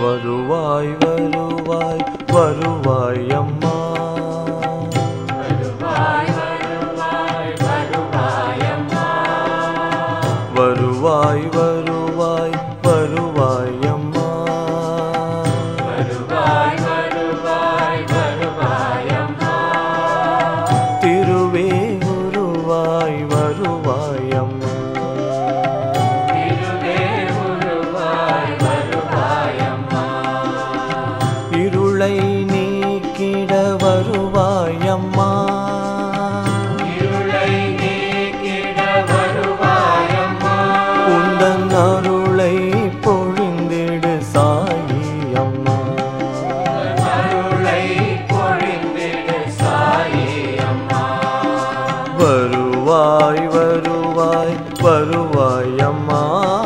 வருவாய் வருவாய் வருவாய் அம்மா. வருவாய் வருவாய் வருவாய் அம்மா. வருவாய் வருவாய் வருவாய் அம்மா. வருவாய் வருவாய் வருவாய் அம்மா. திருவே உருவாய் வருவாய் அம்மா. திருவே உருவாய் வருவாய் அம்மா. இருளை நீக்கிட வருவாய் அம்மா. இருளை நீக்கிட வருவாய் அம்மா. உந்தன் அருளை பொழிந்திடு சாயி அம்மா. அருளை பொழிந்திடு சாயி அம்மா. வருவாய் வருவாய் வருவாய் அம்மா.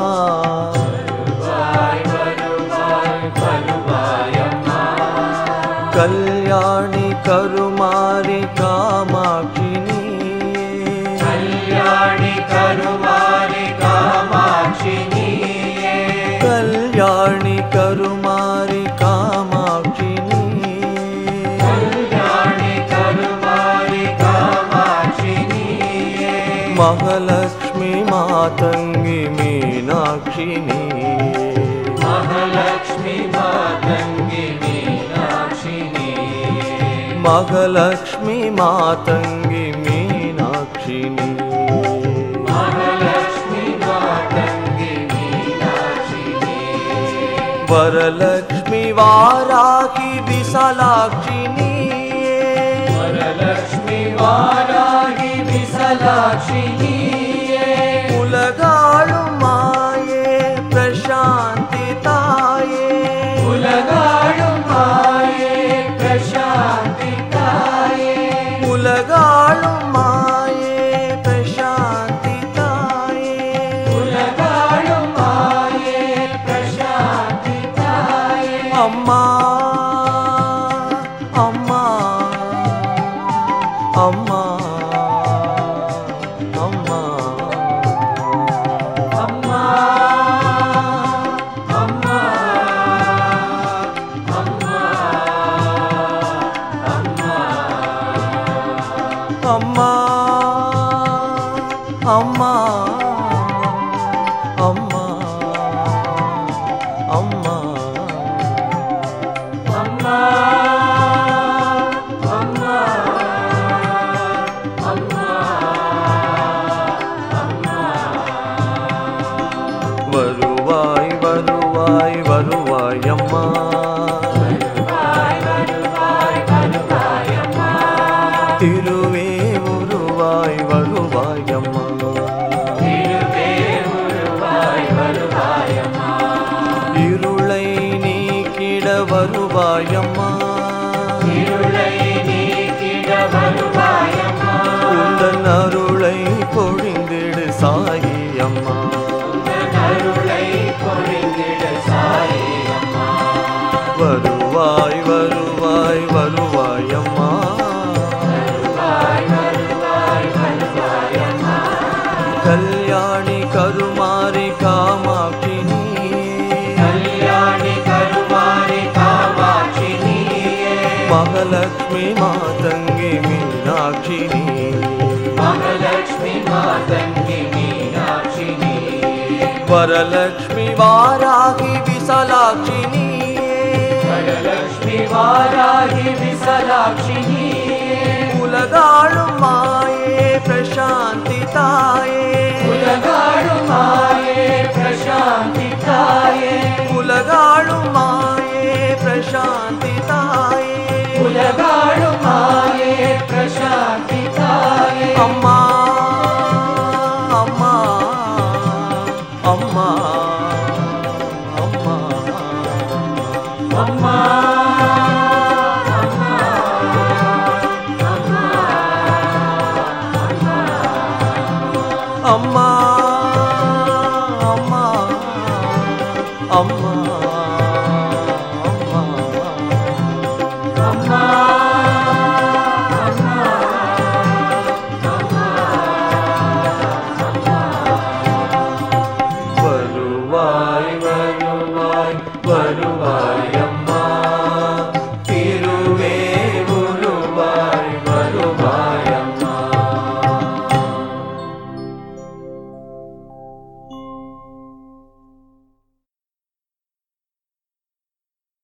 வருவாய் வருவாய் வருவாய் அம்மா. கல்யாணி கருமாரி காமாட்சி நீயே. கல்யாணி கருமாரி காமாட்சி நீயே. கல்யாணி கருமாரி காமாட்சி நீயே. கல்யாணி கருமாரி காமாட்சி நீயே. மகாலட்சுமி மாதங்கி மீனாட்சி நீயே. மகாலட்சுமி மாதங்கி மீனாட்சி நீயே. மகாலட்சுமி மாதங்கி மீனாட்சி நீயே. மகாலட்சுமி மாதங்கி மீனாட்சி நீயே. வரலட்சுமி வாராகி விசாலாட்சி நீயே. வரலட்சுமி வாராகி விசாலாட்சி நீயே. உலகாளும் மாயே பிரசாந்தி தாயே. உலகாளும் மாயே பிரசாந்தி தாயே. உலகாளும் மாயே பிரசாந்தி தாயே. உலகாளும் மாயே பிரசாந்தி தாயே. அம்மா அம்மா அம்மா அம்மா அம்மா அம்மா அம்மா அம்மா அம்மா அம்மா அம்மா அம்மா அம்மா அம்மா அம்மா அம்மா. வருவாய் வருவாய் வருவாய் அம்மா. வருவாய் வருவாய் வருவாய் அம்மா. திருவே உருவாய் வருவாய் அம்மா. திருவே உருவாய் வருவாய் அம்மா. இருளை நீக்கிட வருவாய் அம்மா. இருளை நீக்கிட வருவாய் அம்மா. உந்தன் அருளை பொழிந்திடு சாயி அம்மா. அருளை பொழிந்திட சாயி அம்மா. வருவாய் வருவாய் வருவாய் அம்மா. வருவாய் வருவாய் வருவாய் அம்மா. கல்யாணி கருமாரி காமாட்சி நீயே. கல்யாணி கருமாரி காமாட்சி நீயே. மகாலட்சுமி மாதங்கி மீனாட்சி நீயே. மகாலட்சுமி மாதங்கி மீனாட்சி நீயே. வரலட்சுமி வாராகி விசாலாட்சி நீயே. வரலட்சுமி வாராகி விசாலாட்சி நீயே. உலகாளும் மாயே பிரசாந்தி தாயே. உலகாளும் மாயே பிரசாந்தி தாயே. உலகாளும் மாயே பிரசாந்தி தாயே. உலகாளும் மாயே பிரசாந்தி தாயே. அம்மா